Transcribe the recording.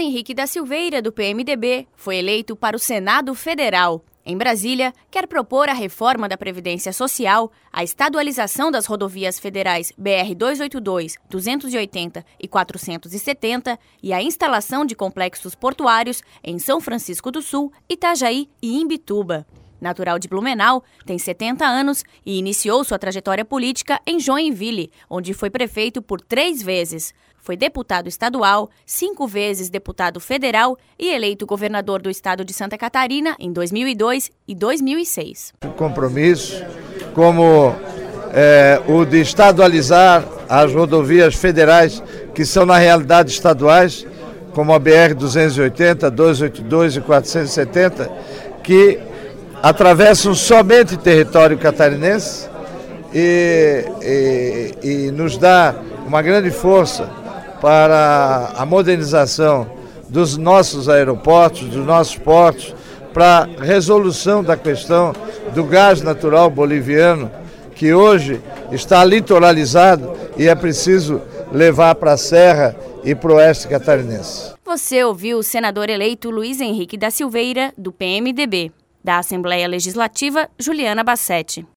Henrique da Silveira, do PMDB, foi eleito para o Senado Federal. Em Brasília, quer propor a reforma da Previdência Social, a estadualização das rodovias federais BR-282, 280 e 470 e a instalação de complexos portuários em São Francisco do Sul, Itajaí e Imbituba. Natural de Blumenau, tem 70 anos e iniciou sua trajetória política em Joinville, onde foi prefeito por 3 vezes. Foi deputado estadual, 5 vezes deputado federal e eleito governador do estado de Santa Catarina em 2002 e 2006. Compromisso como o de estadualizar as rodovias federais que são na realidade estaduais, como a BR-280, 282 e 470, que atravessam somente território catarinense e nos dá uma grande força para a modernização dos nossos aeroportos, dos nossos portos, para a resolução da questão do gás natural boliviano, que hoje está litoralizado e é preciso levar para a Serra e para o oeste catarinense. Você ouviu o senador eleito Luiz Henrique da Silveira, do PMDB. Da Assembleia Legislativa, Juliana Bassetti.